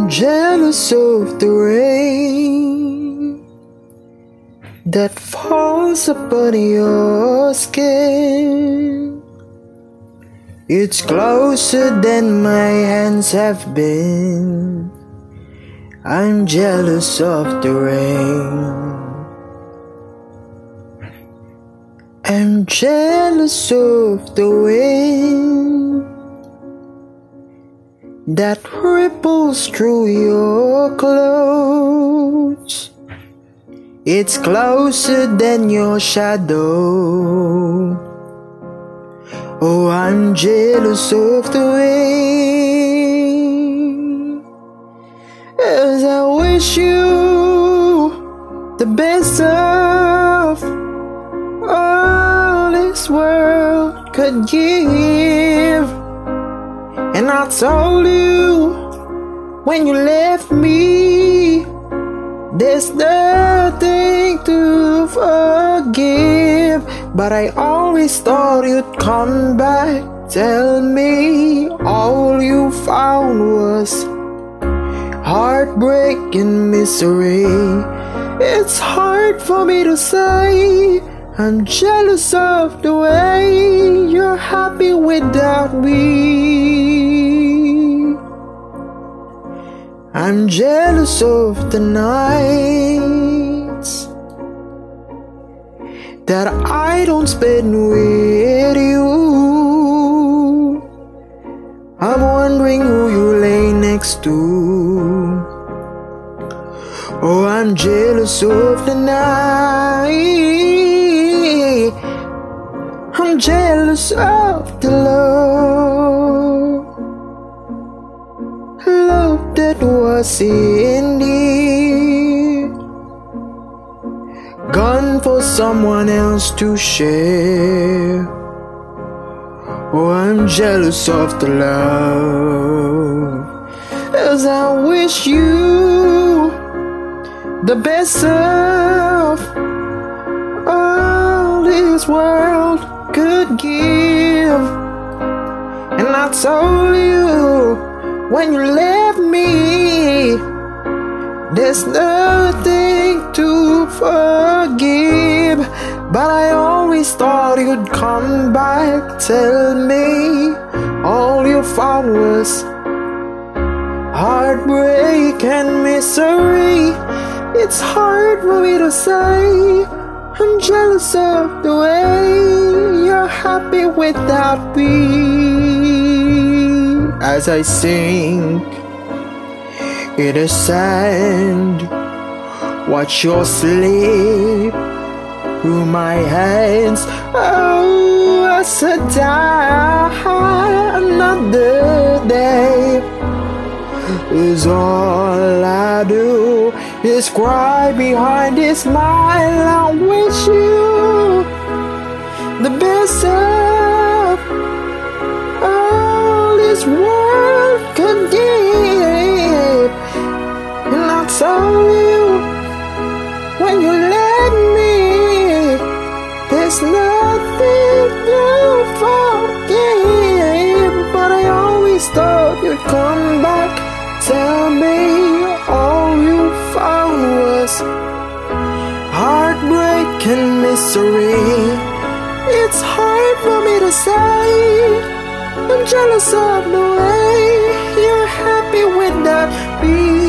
jealous of the rain that falls upon your skin. It's closer than my hands have been. I'm jealous of the rain. I'm jealous of the wind that ripples through your clothes. It's closer than your shadow. Oh, I'm jealous of the wind, as I wish you the best of all this world could give. And I told you when you left me, there's nothing to forgive. But I always thought you'd come back. Tell me all you found was heartbreak and misery. It's hard for me to say I'm jealous of the way you're happy without me. I'm jealous of the nights that I don't spend with you. I'm wondering who you lay next to. Oh, I'm jealous of the night. I'm jealous of the love that was in thee, gone for someone else to share. Oh, I'm jealous of the love, as I wish you the best of all this world could give. And I told you when you left me, there's nothing to forgive. But I always thought you'd come back. Tell me all you found was heartbreak and misery. It's hard for me to say I'm jealous of the way you're happy without me. As I sink in the sand, watch your sleep through my hands. Oh, I said another day is all I do is cry behind this smile. I wish you the best of all this world could give. And I told you when you let me, there's nothing to forgive. But I always thought you'd come back. Tell me all you found was heartbreak and misery. It's hard for me to say I'm jealous of the way you're happy without me.